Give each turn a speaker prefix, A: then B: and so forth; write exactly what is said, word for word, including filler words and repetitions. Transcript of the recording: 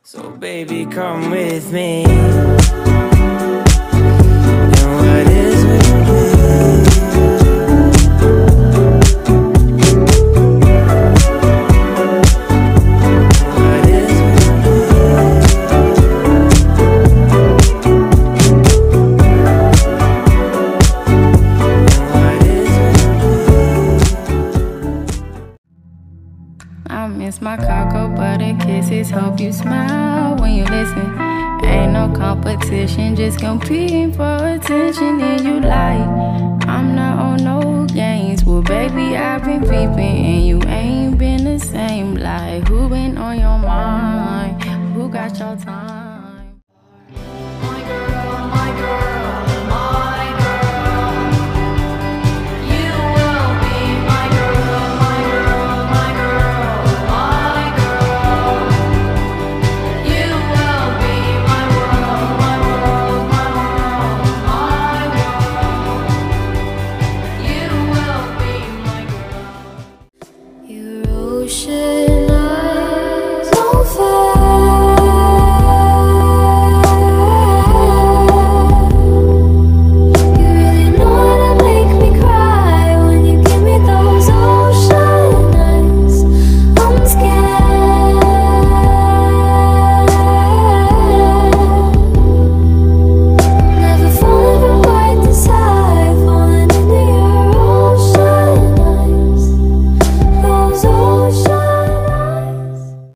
A: So baby, come with me. And what is with me? What is with me? What is with me?
B: I miss my cocoa butter kisses. Hope you smile when you listen. Ain't no competition, just competing for attention. And you like, I'm not on no games. Well, baby, I've been peeping, and you ain't been the same. Like, who been on your mind?